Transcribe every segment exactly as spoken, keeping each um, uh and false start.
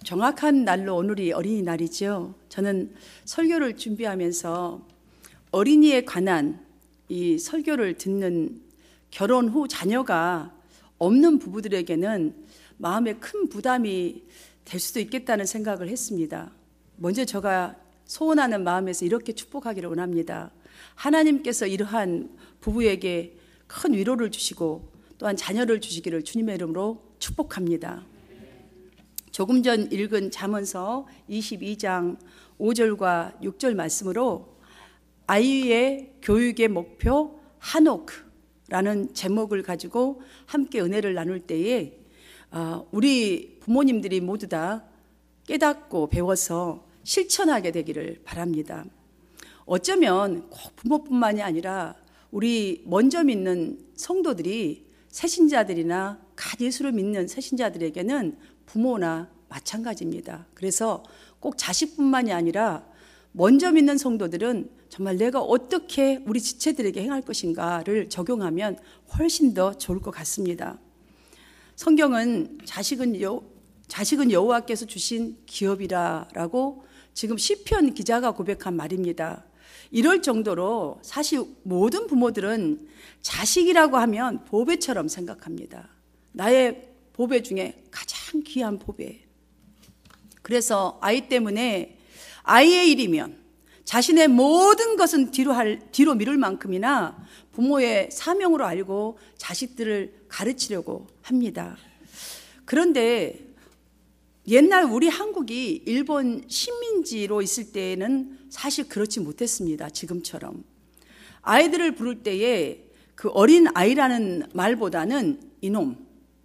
정확한 날로 오늘이 어린이날이죠. 저는 설교를 준비하면서 어린이에 관한 이 설교를 듣는 결혼 후 자녀가 없는 부부들에게는 마음에 큰 부담이 될 수도 있겠다는 생각을 했습니다. 먼저 제가 소원하는 마음에서 이렇게 축복하기를 원합니다. 하나님께서 이러한 부부에게 큰 위로를 주시고 또한 자녀를 주시기를 주님의 이름으로 축복합니다. 조금 전 읽은 잠언서 이십이 장 오 절과 육 절 말씀으로 아이의 교육의 목표 하노크라는 제목을 가지고 함께 은혜를 나눌 때에 우리 부모님들이 모두 다 깨닫고 배워서 실천하게 되기를 바랍니다. 어쩌면 꼭 부모뿐만이 아니라 우리 먼저 믿는 성도들이 새신자들이나 갓 예수를 믿는 새신자들에게는 부모나 마찬가지입니다. 그래서 꼭 자식뿐만이 아니라 먼저 믿는 성도들은 정말 내가 어떻게 우리 지체들에게 행할 것인가를 적용하면 훨씬 더 좋을 것 같습니다. 성경은 자식은, 여, 자식은 여호와께서 주신 기업이라라고 지금 시편 기자가 고백한 말입니다. 이럴 정도로 사실 모든 부모들은 자식이라고 하면 보배처럼 생각합니다. 나의 보배 중에 가장 귀한 보배. 그래서 아이 때문에 아이의 일이면 자신의 모든 것은 뒤로, 할, 뒤로 미룰 만큼이나 부모의 사명으로 알고 자식들을 가르치려고 합니다. 그런데 옛날 우리 한국이 일본 식민지로 있을 때에는 사실 그렇지 못했습니다. 지금처럼. 아이들을 부를 때에 그 어린 아이라는 말보다는 이놈,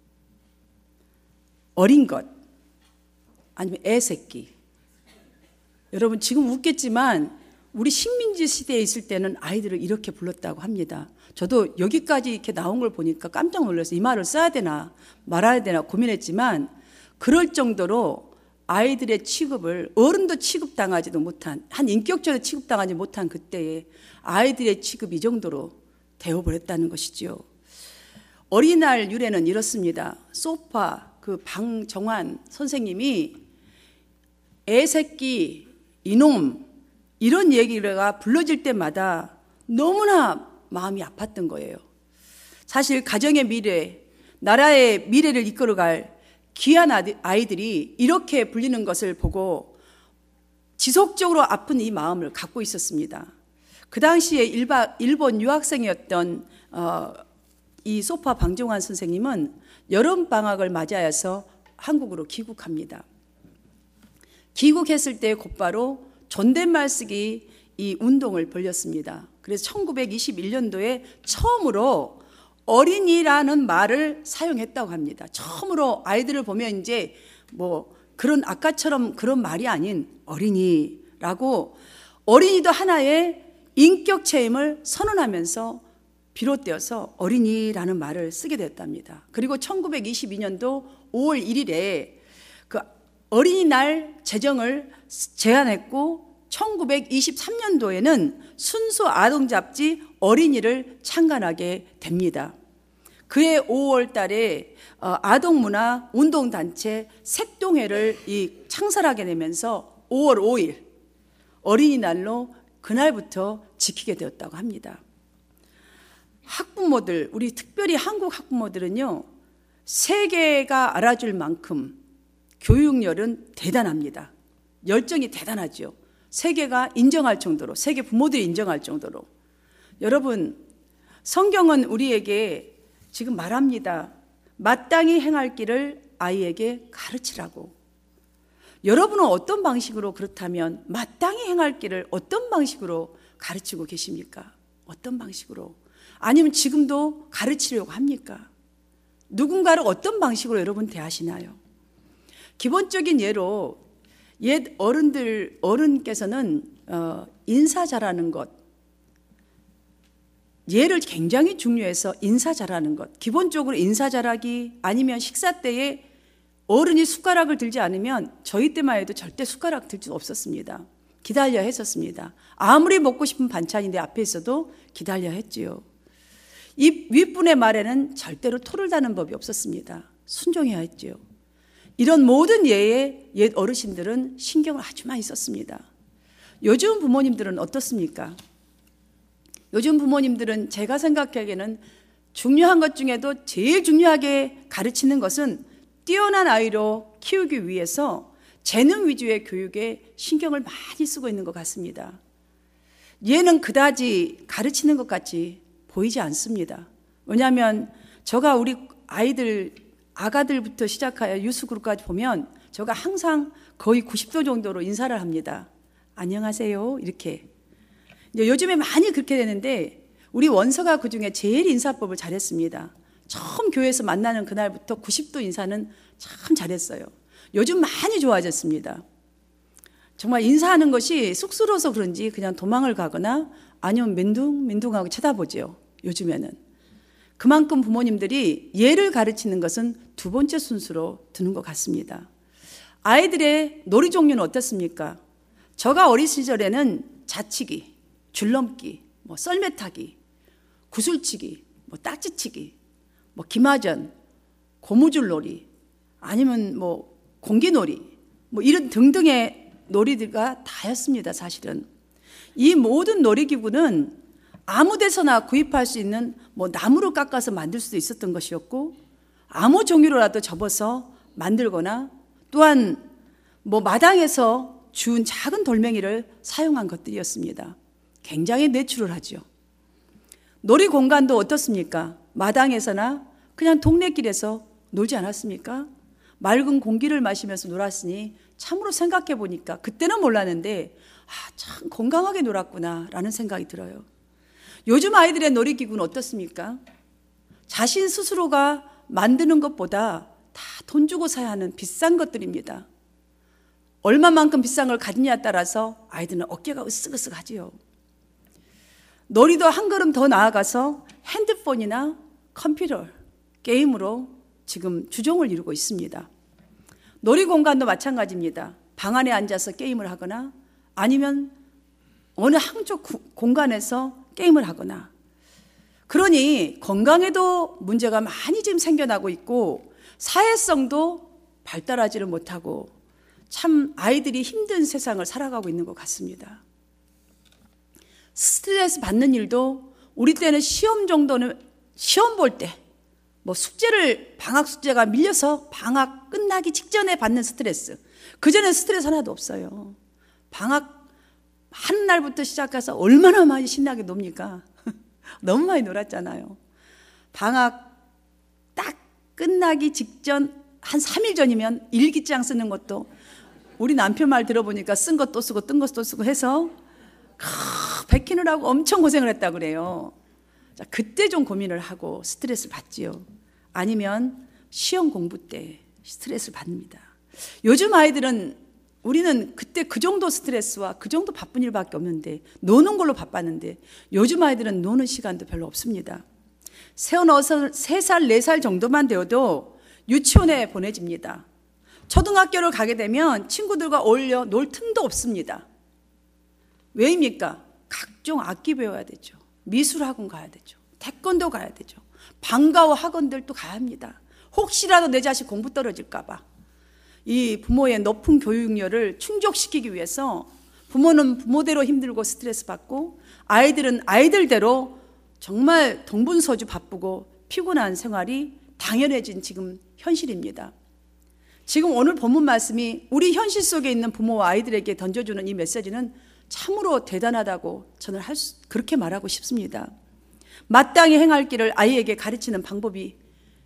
어린 것, 아니면 애새끼. 여러분 지금 웃겠지만 우리 식민지 시대에 있을 때는 아이들을 이렇게 불렀다고 합니다. 저도 여기까지 이렇게 나온 걸 보니까 깜짝 놀라서 이 말을 써야 되나 말아야 되나 고민했지만 그럴 정도로 아이들의 취급을 어른도 취급당하지도 못한, 한 인격적으로 취급당하지 못한 그때에 아이들의 취급이 이 정도로 되어버렸다는 것이죠. 어린이날 유래는 이렇습니다. 소파 그 방정환 선생님이 애새끼, 이놈 이런 얘기가 불러질 때마다 너무나 마음이 아팠던 거예요. 사실 가정의 미래, 나라의 미래를 이끌어갈 귀한 아이들이 이렇게 불리는 것을 보고 지속적으로 아픈 이 마음을 갖고 있었습니다. 그 당시에 일본 유학생이었던 이 소파 방정환 선생님은 여름방학을 맞이하여서 한국으로 귀국합니다. 귀국했을 때 곧바로 존댓말 쓰기 이 운동을 벌였습니다. 그래서 천구백이십일 년도에 처음으로 어린이라는 말을 사용했다고 합니다. 처음으로 아이들을 보면 이제 뭐 그런 아까처럼 그런 말이 아닌 어린이라고 어린이도 하나의 인격 체험을 선언하면서 비롯되어서 어린이라는 말을 쓰게 됐답니다. 그리고 천구백이십이 년도 오월 일일에 그 어린이날 제정을 제안했고 천구백이십삼 년도에는 순수 아동 잡지 어린이를 창간하게 됩니다. 그해 오월 달에 아동문화 운동단체 색동회를 창설하게 되면서 오월 오일 어린이날로 그날부터 지키게 되었다고 합니다. 학부모들, 우리 특별히 한국 학부모들은요, 세계가 알아줄 만큼 교육열은 대단합니다. 열정이 대단하죠. 세계가 인정할 정도로, 세계 부모들이 인정할 정도로. 여러분, 성경은 우리에게 지금 말합니다. 마땅히 행할 길을 아이에게 가르치라고. 여러분은 어떤 방식으로 그렇다면 마땅히 행할 길을 어떤 방식으로 가르치고 계십니까? 어떤 방식으로? 아니면 지금도 가르치려고 합니까? 누군가를 어떤 방식으로 여러분 대하시나요? 기본적인 예로 옛 어른들, 어른께서는 어, 인사 잘하는 것, 예를 굉장히 중요해서 인사 잘하는 것, 기본적으로 인사 잘하기 아니면 식사 때에 어른이 숟가락을 들지 않으면 저희 때만 해도 절대 숟가락 들 수 없었습니다. 기다려야 했었습니다. 아무리 먹고 싶은 반찬인데 앞에 있어도 기다려야 했지요. 이 윗분의 말에는 절대로 토를 다는 법이 없었습니다. 순종해야 했지요. 이런 모든 예에 옛 어르신들은 신경을 아주 많이 썼습니다. 요즘 부모님들은 어떻습니까? 요즘 부모님들은 제가 생각하기에는 중요한 것 중에도 제일 중요하게 가르치는 것은 뛰어난 아이로 키우기 위해서 재능 위주의 교육에 신경을 많이 쓰고 있는 것 같습니다. 얘는 그다지 가르치는 것 같이 보이지 않습니다. 왜냐하면 제가 우리 아이들, 아가들부터 시작하여 유스그룹까지 보면 제가 항상 거의 구십 도 정도로 인사를 합니다. 안녕하세요 이렇게. 이제 요즘에 많이 그렇게 되는데 우리 원서가 그중에 제일 인사법을 잘했습니다. 처음 교회에서 만나는 그날부터 구십 도 인사는 참 잘했어요. 요즘 많이 좋아졌습니다. 정말 인사하는 것이 쑥스러워서 그런지 그냥 도망을 가거나 아니면 멘둥멘둥하고 쳐다보죠. 요즘에는. 그만큼 부모님들이 예를 가르치는 것은 두 번째 순수로 두는 것 같습니다. 아이들의 놀이 종류는 어떻습니까? 저가 어린 시절에는 자치기, 줄넘기, 뭐 썰매타기, 구슬치기, 뭐 딱지치기, 뭐 기마전, 고무줄놀이, 아니면 뭐 공기놀이, 뭐 이런 등등의 놀이들과 다였습니다. 사실은 이 모든 놀이기구는 아무 데서나 구입할 수 있는 뭐 나무로 깎아서 만들 수도 있었던 것이었고, 아무 종이로라도 접어서 만들거나 또한 뭐 마당에서 주운 작은 돌멩이를 사용한 것들이었습니다. 굉장히 내추럴하죠. 놀이 공간도 어떻습니까? 마당에서나 그냥 동네길에서 놀지 않았습니까? 맑은 공기를 마시면서 놀았으니 참으로 생각해 보니까 그때는 몰랐는데 아, 참 건강하게 놀았구나 라는 생각이 들어요. 요즘 아이들의 놀이기구는 어떻습니까? 자신 스스로가 만드는 것보다 다 돈 주고 사야 하는 비싼 것들입니다. 얼마만큼 비싼 걸 가지냐에 따라서 아이들은 어깨가 으쓱으쓱하지요. 놀이도 한 걸음 더 나아가서 핸드폰이나 컴퓨터, 게임으로 지금 주종을 이루고 있습니다. 놀이공간도 마찬가지입니다. 방 안에 앉아서 게임을 하거나 아니면 어느 한쪽 공간에서 게임을 하거나, 그러니 건강에도 문제가 많이 지금 생겨나고 있고 사회성도 발달하지를 못하고 참 아이들이 힘든 세상을 살아가고 있는 것 같습니다. 스트레스 받는 일도 우리 때는 시험 정도는 시험 볼 때 뭐 숙제를 방학 숙제가 밀려서 방학 끝나기 직전에 받는 스트레스, 그전에 스트레스 하나도 없어요. 방학 한 날부터 시작해서 얼마나 많이 신나게 놉니까? 너무 많이 놀았잖아요. 방학 딱 끝나기 직전 한 삼 일 전이면 일기장 쓰는 것도 우리 남편 말 들어보니까 쓴 것 또 쓰고 뜬 것 또 쓰고 해서 베끼느라고 엄청 고생을 했다 그래요. 자, 그때 좀 고민을 하고 스트레스를 받지요. 아니면 시험 공부 때 스트레스를 받습니다. 요즘 아이들은, 우리는 그때 그 정도 스트레스와 그 정도 바쁜 일밖에 없는데 노는 걸로 바빴는데 요즘 아이들은 노는 시간도 별로 없습니다. 세어넣어서 세 살, 네 살 정도만 되어도 유치원에 보내집니다. 초등학교를 가게 되면 친구들과 어울려 놀 틈도 없습니다. 왜입니까? 각종 악기 배워야 되죠. 미술학원 가야 되죠. 태권도 가야 되죠. 방과후 학원들도 가야 합니다. 혹시라도 내 자식 공부 떨어질까 봐. 이 부모의 높은 교육열을 충족시키기 위해서 부모는 부모대로 힘들고 스트레스 받고 아이들은 아이들대로 정말 동분서주 바쁘고 피곤한 생활이 당연해진 지금 현실입니다. 지금 오늘 본문 말씀이 우리 현실 속에 있는 부모와 아이들에게 던져주는 이 메시지는 참으로 대단하다고 저는 할 수, 그렇게 말하고 싶습니다. 마땅히 행할 길을 아이에게 가르치는 방법이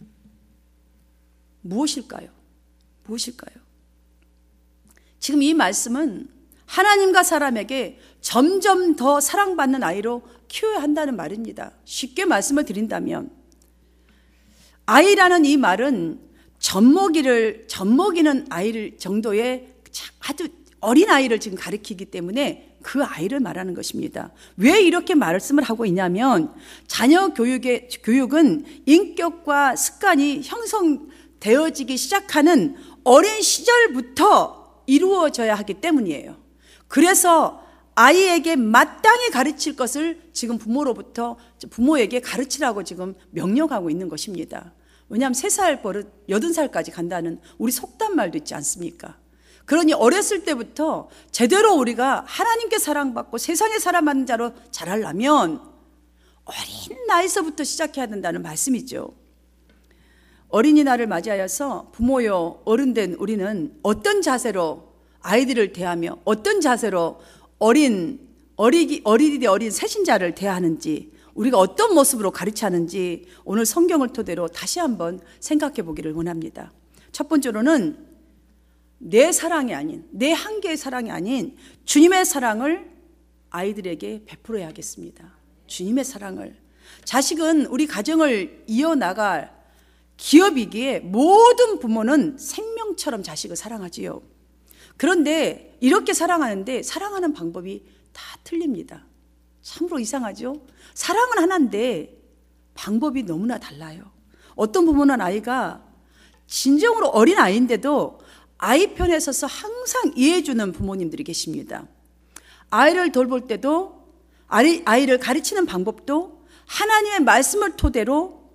무엇일까요? 무엇일까요? 지금 이 말씀은 하나님과 사람에게 점점 더 사랑받는 아이로 키워야 한다는 말입니다. 쉽게 말씀을 드린다면 아이라는 이 말은 젖먹이를 젖먹이는 아이를 정도의 아주 어린 아이를 지금 가리키기 때문에 그 아이를 말하는 것입니다. 왜 이렇게 말씀을 하고 있냐면 자녀 교육의 교육은 인격과 습관이 형성되어지기 시작하는 어린 시절부터 이루어져야 하기 때문이에요. 그래서 아이에게 마땅히 가르칠 것을 지금 부모로부터 부모에게 가르치라고 지금 명령하고 있는 것입니다. 왜냐하면 세 살 버릇 여든 살까지 간다는 우리 속담 말도 있지 않습니까? 그러니 어렸을 때부터 제대로 우리가 하나님께 사랑받고 세상에 사랑받는 자로 자라려면 어린 나이서부터 시작해야 된다는 말씀이죠. 어린이날을 맞이하여서 부모요 어른된 우리는 어떤 자세로 아이들을 대하며 어떤 자세로 어린 어리기 어리디 어린 새신자를 대하는지, 우리가 어떤 모습으로 가르치는지 오늘 성경을 토대로 다시 한번 생각해 보기를 원합니다. 첫 번째로는 내 사랑이 아닌, 내 한계의 사랑이 아닌 주님의 사랑을 아이들에게 베풀어야겠습니다. 주님의 사랑을. 자식은 우리 가정을 이어나갈 기업이기에 모든 부모는 생명처럼 자식을 사랑하지요. 그런데 이렇게 사랑하는데 사랑하는 방법이 다 틀립니다. 참으로 이상하죠? 사랑은 하나인데 방법이 너무나 달라요. 어떤 부모는 아이가 진정으로 어린 아이인데도 아이 편에 서서 항상 이해해주는 부모님들이 계십니다. 아이를 돌볼 때도 아이를 가르치는 방법도 하나님의 말씀을 토대로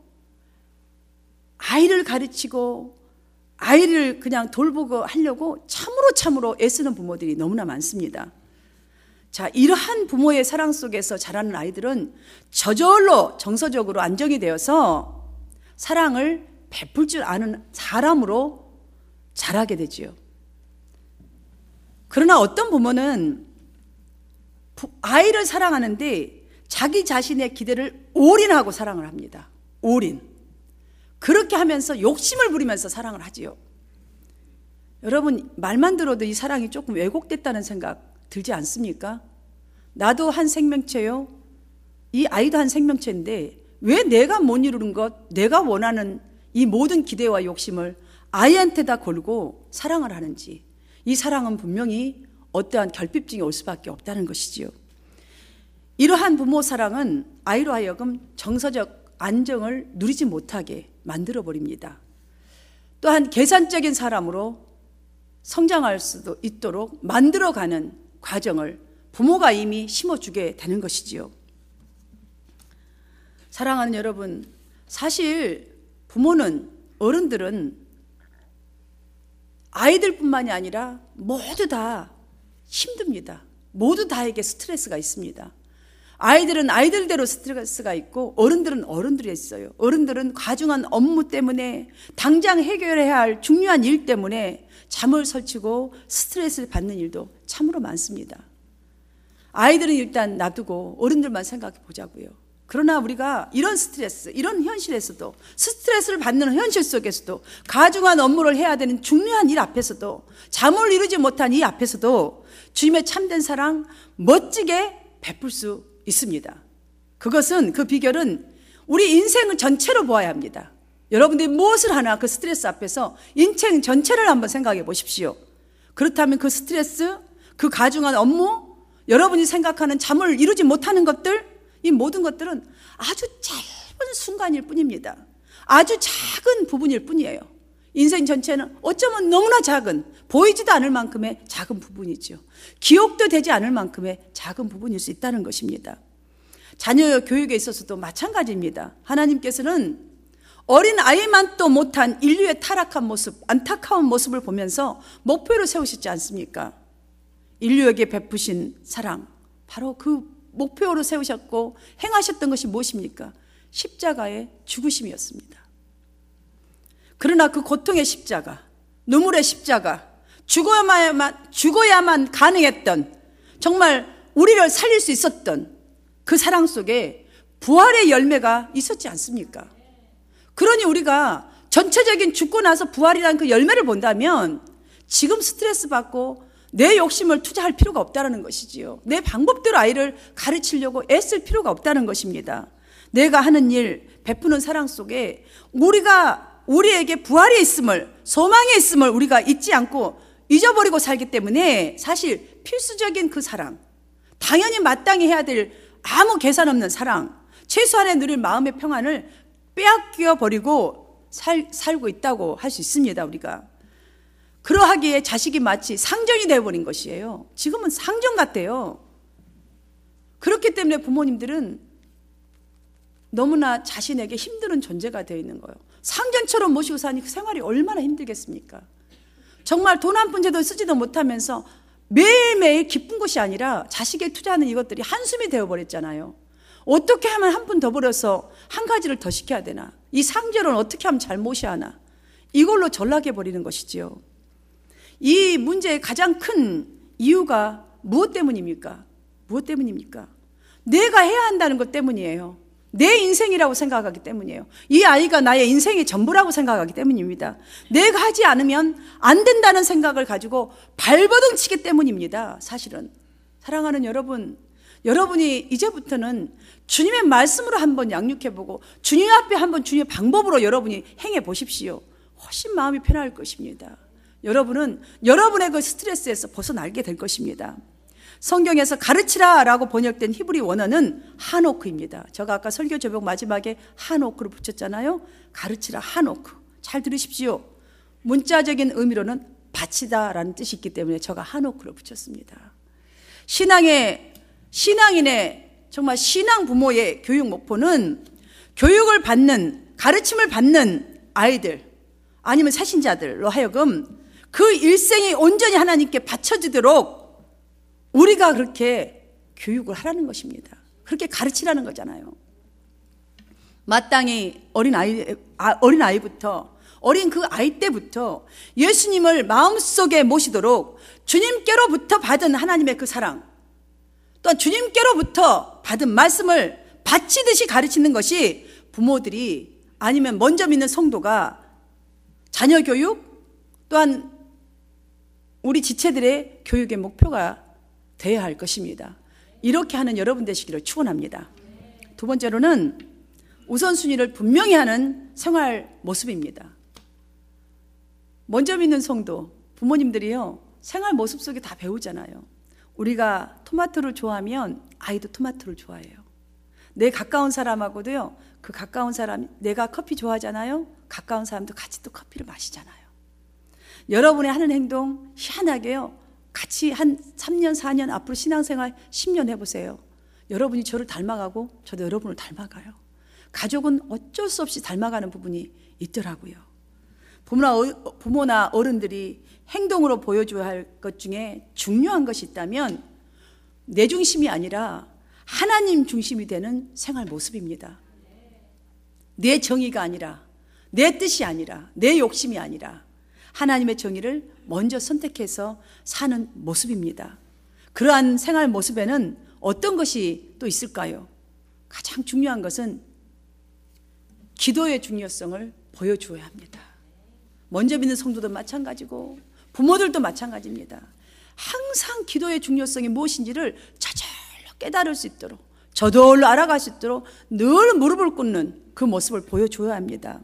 아이를 가르치고 아이를 그냥 돌보고 하려고 참으로 참으로 애쓰는 부모들이 너무나 많습니다. 자, 이러한 부모의 사랑 속에서 자라는 아이들은 저절로 정서적으로 안정이 되어서 사랑을 베풀 줄 아는 사람으로 자라게 되지요. 그러나 어떤 부모는 아이를 사랑하는데 자기 자신의 기대를 올인하고 사랑을 합니다. 올인. 그렇게 하면서 욕심을 부리면서 사랑을 하지요. 여러분, 말만 들어도 이 사랑이 조금 왜곡됐다는 생각 들지 않습니까? 나도 한 생명체요. 이 아이도 한 생명체인데 왜 내가 못 이루는 것, 내가 원하는 이 모든 기대와 욕심을 아이한테다 걸고 사랑을 하는지, 이 사랑은 분명히 어떠한 결핍증이 올 수밖에 없다는 것이지요. 이러한 부모 사랑은 아이로 하여금 정서적 안정을 누리지 못하게 만들어버립니다. 또한 계산적인 사람으로 성장할 수도 있도록 만들어가는 과정을 부모가 이미 심어주게 되는 것이지요. 사랑하는 여러분, 사실 부모는, 어른들은 아이들뿐만이 아니라 모두 다 힘듭니다. 모두 다에게 스트레스가 있습니다. 아이들은 아이들대로 스트레스가 있고 어른들은 어른들이 있어요. 어른들은 과중한 업무 때문에 당장 해결해야 할 중요한 일 때문에 잠을 설치고 스트레스를 받는 일도 참으로 많습니다. 아이들은 일단 놔두고 어른들만 생각해 보자고요. 그러나 우리가 이런 스트레스, 이런 현실에서도, 스트레스를 받는 현실 속에서도, 가중한 업무를 해야 되는 중요한 일 앞에서도, 잠을 이루지 못한 이 앞에서도 주님의 참된 사랑 멋지게 베풀 수 있습니다. 그것은, 그 비결은 우리 인생을 전체로 보아야 합니다. 여러분들이 무엇을 하나 그 스트레스 앞에서 인생 전체를 한번 생각해 보십시오. 그렇다면 그 스트레스, 그 가중한 업무, 여러분이 생각하는 잠을 이루지 못하는 것들, 이 모든 것들은 아주 짧은 순간일 뿐입니다. 아주 작은 부분일 뿐이에요. 인생 전체는 어쩌면 너무나 작은, 보이지도 않을 만큼의 작은 부분이죠. 기억도 되지 않을 만큼의 작은 부분일 수 있다는 것입니다. 자녀 교육에 있어서도 마찬가지입니다. 하나님께서는 어린 아이만도 못한 인류의 타락한 모습, 안타까운 모습을 보면서 목표로 세우셨지 않습니까? 인류에게 베푸신 사랑, 바로 그 목표로 세우셨고 행하셨던 것이 무엇입니까? 십자가의 죽으심이었습니다. 그러나 그 고통의 십자가, 눈물의 십자가, 죽어야만, 죽어야만 가능했던, 정말 우리를 살릴 수 있었던 그 사랑 속에 부활의 열매가 있었지 않습니까? 그러니 우리가 전체적인 죽고 나서 부활이라는 그 열매를 본다면 지금 스트레스 받고 내 욕심을 투자할 필요가 없다는 것이지요. 내 방법대로 아이를 가르치려고 애쓸 필요가 없다는 것입니다. 내가 하는 일, 베푸는 사랑 속에 우리가 우리에게 부활이 있음을, 소망이 있음을 우리가 잊지 않고 잊어버리고 살기 때문에 사실 필수적인 그 사랑, 당연히 마땅히 해야 될 아무 계산 없는 사랑, 최소한의 누릴 마음의 평안을 빼앗겨 버리고 살, 살고 있다고 할 수 있습니다. 우리가 그러하기에 자식이 마치 상전이 되어버린 것이에요. 지금은 상전 같아요. 그렇기 때문에 부모님들은 너무나 자신에게 힘든 존재가 되어 있는 거예요. 상전처럼 모시고 사니 그 생활이 얼마나 힘들겠습니까? 정말 돈 한 푼 제대로 쓰지도 못하면서 매일매일 기쁜 것이 아니라 자식에 투자하는 이것들이 한숨이 되어버렸잖아요. 어떻게 하면 한 푼 더 벌어서 한 가지를 더 시켜야 되나? 이 상제로는 어떻게 하면 잘 모셔야 하나? 이걸로 전락해버리는 것이지요. 이 문제의 가장 큰 이유가 무엇 때문입니까? 무엇 때문입니까? 내가 해야 한다는 것 때문이에요. 내 인생이라고 생각하기 때문이에요. 이 아이가 나의 인생의 전부라고 생각하기 때문입니다. 내가 하지 않으면 안 된다는 생각을 가지고 발버둥 치기 때문입니다. 사실은. 사랑하는 여러분, 여러분이 이제부터는 주님의 말씀으로 한번 양육해보고 주님 앞에 한번 주님의 방법으로 여러분이 행해 보십시오. 훨씬 마음이 편할 것입니다. 여러분은 여러분의 그 스트레스에서 벗어나게 될 것입니다. 성경에서 가르치라 라고 번역된 히브리 원어는 하노크입니다. 제가 아까 설교 제목 마지막에 하노크로 붙였잖아요. 가르치라, 하노크. 잘 들으십시오. 문자적인 의미로는 바치다 라는 뜻이 있기 때문에 제가 하노크로 붙였습니다. 신앙의, 신앙인의 정말 신앙 부모의 교육 목표는 교육을 받는, 가르침을 받는 아이들 아니면 새신자들로 하여금 그 일생이 온전히 하나님께 바쳐지도록 우리가 그렇게 교육을 하라는 것입니다. 그렇게 가르치라는 거잖아요. 마땅히 어린 아이, 어린 아이부터, 어린 그 아이 때부터 예수님을 마음속에 모시도록 주님께로부터 받은 하나님의 그 사랑, 또한 주님께로부터 받은 말씀을 바치듯이 가르치는 것이 부모들이 아니면 먼저 믿는 성도가 자녀 교육, 또한 우리 지체들의 교육의 목표가 되어야 할 것입니다. 이렇게 하는 여러분 되시기를 축원합니다. 두 번째로는 우선순위를 분명히 하는 생활 모습입니다. 먼저 믿는 성도, 부모님들이요, 생활 모습 속에 다 배우잖아요. 우리가 토마토를 좋아하면 아이도 토마토를 좋아해요. 내 가까운 사람하고도요, 그 가까운 사람, 내가 커피 좋아하잖아요. 가까운 사람도 같이 또 커피를 마시잖아요. 여러분의 하는 행동 희한하게요, 같이 한 삼 년, 사 년 앞으로 신앙생활 십 년 해보세요. 여러분이 저를 닮아가고 저도 여러분을 닮아가요. 가족은 어쩔 수 없이 닮아가는 부분이 있더라고요. 부모나, 어, 부모나 어른들이 행동으로 보여줘야 할 것 중에 중요한 것이 있다면 내 중심이 아니라 하나님 중심이 되는 생활 모습입니다. 내 정의가 아니라, 내 뜻이 아니라, 내 욕심이 아니라 하나님의 정의를 먼저 선택해서 사는 모습입니다. 그러한 생활 모습에는 어떤 것이 또 있을까요? 가장 중요한 것은 기도의 중요성을 보여줘야 합니다. 먼저 믿는 성도도 마찬가지고 부모들도 마찬가지입니다. 항상 기도의 중요성이 무엇인지를 저절로 깨달을 수 있도록, 저절로 알아갈 수 있도록 늘 무릎을 꿇는 그 모습을 보여줘야 합니다.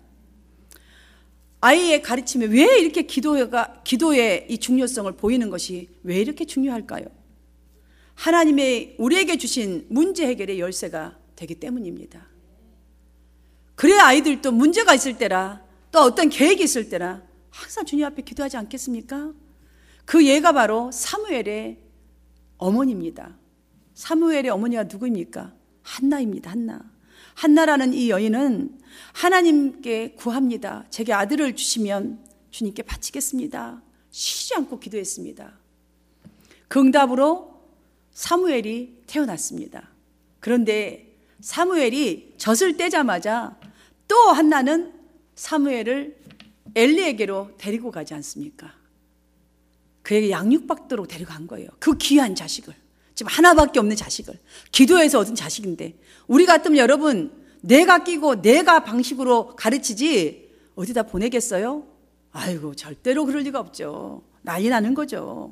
아이의 가르침에 왜 이렇게 기도가, 기도의 이 중요성을 보이는 것이 왜 이렇게 중요할까요? 하나님의 우리에게 주신 문제 해결의 열쇠가 되기 때문입니다. 그래야 아이들도 문제가 있을 때라, 또 어떤 계획이 있을 때라 항상 주님 앞에 기도하지 않겠습니까? 그 예가 바로 사무엘의 어머니입니다. 사무엘의 어머니가 누구입니까? 한나입니다. 한나. 한나라는 이 여인은 하나님께 구합니다. 제게 아들을 주시면 주님께 바치겠습니다. 쉬지 않고 기도했습니다. 그 응답으로 사무엘이 태어났습니다. 그런데 사무엘이 젖을 떼자마자 또 한나는 사무엘을 엘리에게로 데리고 가지 않습니까? 그에게 양육받도록 데려간 거예요. 그 귀한 자식을, 지금 하나밖에 없는 자식을, 기도해서 얻은 자식인데, 우리 같으면 여러분 내가 끼고 내가 방식으로 가르치지 어디다 보내겠어요? 아이고, 절대로 그럴 리가 없죠. 난리 나는 거죠.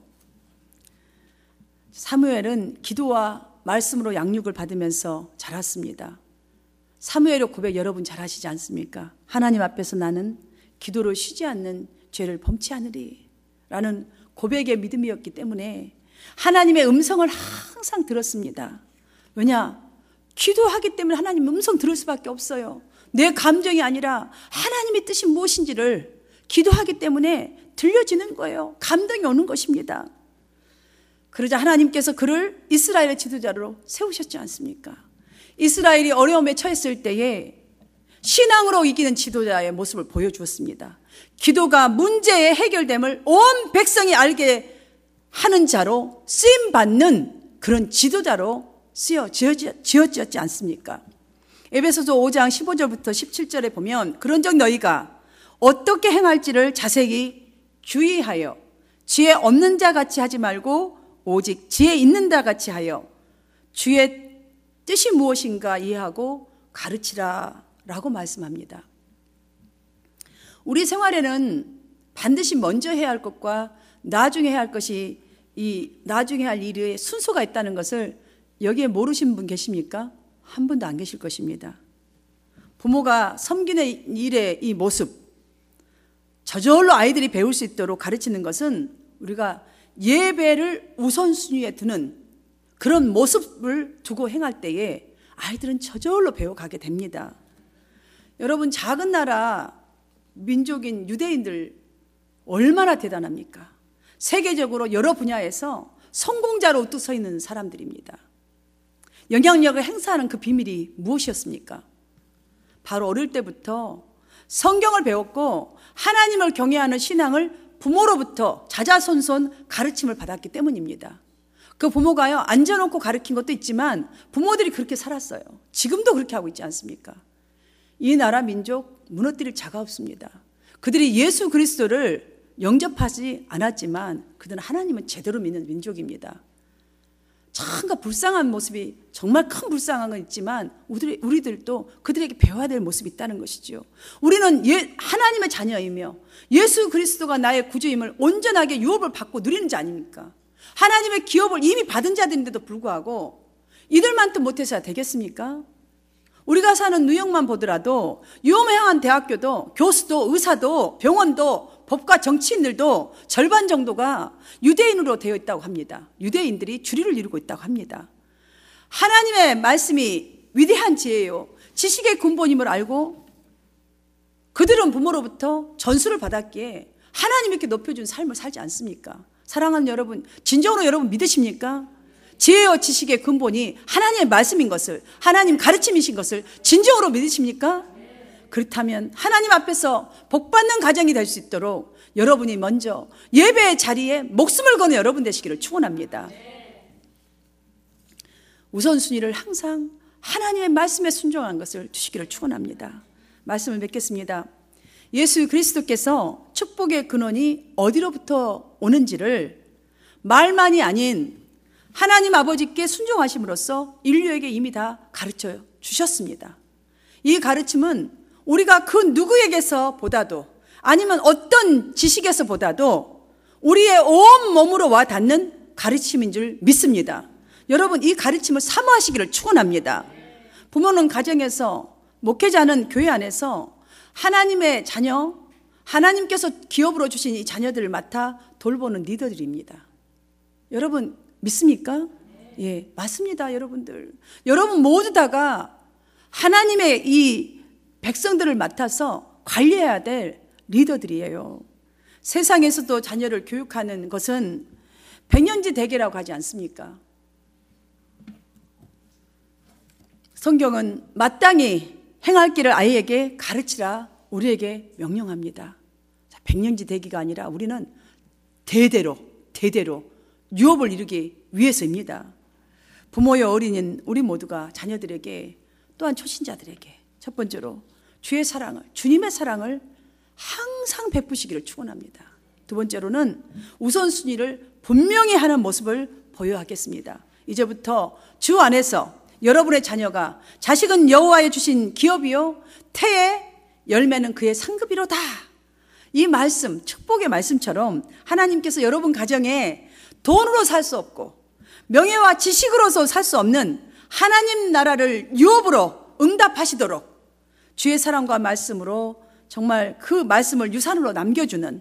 사무엘은 기도와 말씀으로 양육을 받으면서 자랐습니다. 사무엘의 고백 여러분 잘 하시지 않습니까? 하나님 앞에서 나는 기도를 쉬지 않는 죄를 범치 않으리 라는 고백의 믿음이었기 때문에 하나님의 음성을 항상 들었습니다. 왜냐? 기도하기 때문에 하나님의 음성 들을 수밖에 없어요. 내 감정이 아니라 하나님의 뜻이 무엇인지를 기도하기 때문에 들려지는 거예요. 감동이 오는 것입니다. 그러자 하나님께서 그를 이스라엘의 지도자로 세우셨지 않습니까? 이스라엘이 어려움에 처했을 때에 신앙으로 이기는 지도자의 모습을 보여주었습니다. 기도가 문제의 해결됨을 온 백성이 알게 하는 자로 쓰임받는 그런 지도자로 쓰여 지어졌지 않습니까? 에베소서 오 장 십오 절부터 십칠 절에 보면 그런즉 너희가 어떻게 행할지를 자세히 주의하여 지혜 없는 자 같이 하지 말고 오직 지혜 있는 자 같이 하여 주의 뜻이 무엇인가 이해하고 가르치라 라고 말씀합니다. 우리 생활에는 반드시 먼저 해야 할 것과 나중에 해야 할 것이 이 나중에 할 일의 순서가 있다는 것을 여기에 모르신 분 계십니까? 한 분도 안 계실 것입니다. 부모가 섬기는 일의 이 모습, 저절로 아이들이 배울 수 있도록 가르치는 것은 우리가 예배를 우선순위에 두는 그런 모습을 두고 행할 때에 아이들은 저절로 배워가게 됩니다. 여러분, 작은 나라 민족인 유대인들 얼마나 대단합니까? 세계적으로 여러 분야에서 성공자로 우뚝 서 있는 사람들입니다. 영향력을 행사하는 그 비밀이 무엇이었습니까? 바로 어릴 때부터 성경을 배웠고 하나님을 경외하는 신앙을 부모로부터 자자손손 가르침을 받았기 때문입니다. 그 부모가요, 앉아놓고 가르친 것도 있지만 부모들이 그렇게 살았어요. 지금도 그렇게 하고 있지 않습니까? 이 나라 민족 무너뜨릴 자가 없습니다. 그들이 예수 그리스도를 영접하지 않았지만 그들은 하나님은 제대로 믿는 민족입니다. 참가 불쌍한 모습이 정말 큰 불쌍한 건 있지만 우리, 우리들도 그들에게 배워야 될 모습이 있다는 것이죠. 우리는 예, 하나님의 자녀이며 예수 그리스도가 나의 구주임을 온전하게 유업을 받고 누리는 자 아닙니까? 하나님의 기업을 이미 받은 자들인데도 불구하고 이들만 또 못해서야 되겠습니까? 우리가 사는 뉴욕만 보더라도 유명한 대학교도 교수도 의사도 병원도 법과 정치인들도 절반 정도가 유대인으로 되어 있다고 합니다. 유대인들이 주류를 이루고 있다고 합니다. 하나님의 말씀이 위대한 지혜요, 지식의 근본임을 알고 그들은 부모로부터 전수를 받았기에 하나님 이렇게 높여준 삶을 살지 않습니까? 사랑하는 여러분, 진정으로 여러분 믿으십니까? 지혜와 지식의 근본이 하나님의 말씀인 것을, 하나님 가르침이신 것을 진정으로 믿으십니까? 그렇다면 하나님 앞에서 복받는 가정이 될 수 있도록 여러분이 먼저 예배의 자리에 목숨을 거는 여러분 되시기를 축원합니다. 우선순위를 항상 하나님의 말씀에 순종한 것을 주시기를 축원합니다. 말씀을 맺겠습니다. 예수 그리스도께서 축복의 근원이 어디로부터 오는지를 말만이 아닌 하나님 아버지께 순종하심으로써 인류에게 이미 다 가르쳐 주셨습니다. 이 가르침은 우리가 그 누구에게서 보다도 아니면 어떤 지식에서 보다도 우리의 온 몸으로 와 닿는 가르침인 줄 믿습니다. 여러분, 이 가르침을 사모하시기를 축원합니다. 부모는 가정에서, 목회자는 교회 안에서 하나님의 자녀, 하나님께서 기업으로 주신 이 자녀들을 맡아 돌보는 리더들입니다. 여러분 믿습니까? 예, 맞습니다. 여러분들, 여러분 모두 다가 하나님의 이 백성들을 맡아서 관리해야 될 리더들이에요. 세상에서도 자녀를 교육하는 것은 백년지 대계라고 하지 않습니까? 성경은 마땅히 행할 길을 아이에게 가르치라 우리에게 명령합니다. 백년지 대기가 아니라 우리는 대대로 대대로 유업을 이루기 위해서입니다. 부모의 어린인 우리 모두가 자녀들에게, 또한 초신자들에게 첫 번째로 주의 사랑을, 주님의 사랑을 항상 베푸시기를 축원합니다. 두 번째로는 우선순위를 분명히 하는 모습을 보여야 하겠습니다. 이제부터 주 안에서 여러분의 자녀가 자식은 여호와의 주신 기업이요 태의 열매는 그의 상급이로다, 이 말씀, 축복의 말씀처럼 하나님께서 여러분 가정에 돈으로 살 수 없고 명예와 지식으로서 살 수 없는 하나님 나라를 유업으로 응답하시도록 주의 사랑과 말씀으로 정말 그 말씀을 유산으로 남겨주는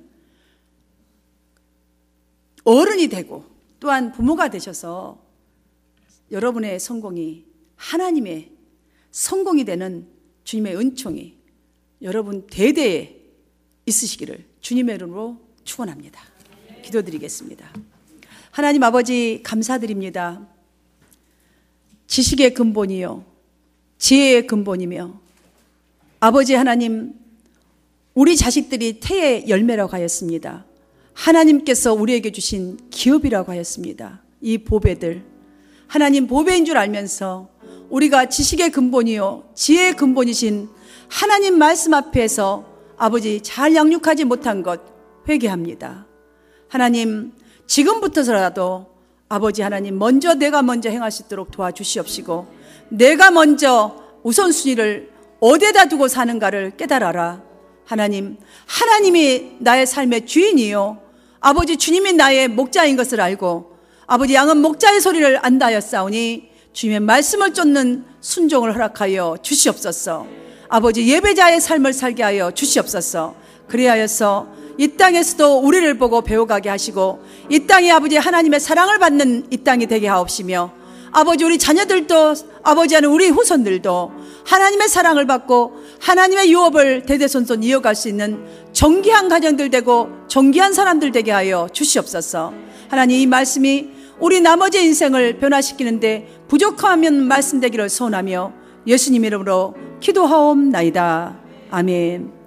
어른이 되고 또한 부모가 되셔서 여러분의 성공이 하나님의 성공이 되는 주님의 은총이 여러분 대대에 있으시기를 주님의 이름으로 축원합니다. 기도드리겠습니다. 하나님 아버지, 감사드립니다. 지식의 근본이요 지혜의 근본이며 아버지 하나님, 우리 자식들이 태의 열매라고 하였습니다. 하나님께서 우리에게 주신 기업이라고 하였습니다. 이 보배들, 하나님 보배인 줄 알면서 우리가 지식의 근본이요 지혜의 근본이신 하나님 말씀 앞에서 아버지 잘 양육하지 못한 것 회개합니다. 하나님, 지금부터라도 아버지 하나님 먼저 내가 먼저 행할 수 있도록 도와주시옵시고, 내가 먼저 우선순위를 어디에다 두고 사는가를 깨달아라. 하나님, 하나님이 나의 삶의 주인이요 아버지 주님이 나의 목자인 것을 알고, 아버지 양은 목자의 소리를 안다 하였사오니 주님의 말씀을 쫓는 순종을 허락하여 주시옵소서. 아버지 예배자의 삶을 살게 하여 주시옵소서. 그리하여서 이 땅에서도 우리를 보고 배워가게 하시고, 이 땅에 아버지 하나님의 사랑을 받는 이 땅이 되게 하옵시며, 아버지 우리 자녀들도, 아버지 하는 우리 후손들도 하나님의 사랑을 받고 하나님의 유업을 대대손손 이어갈 수 있는 정귀한 가정들 되고 정귀한 사람들 되게 하여 주시옵소서. 하나님, 이 말씀이 우리 나머지 인생을 변화시키는데 부족하면 말씀 되기를 소원하며 예수님 이름으로 기도하옵나이다. 아멘.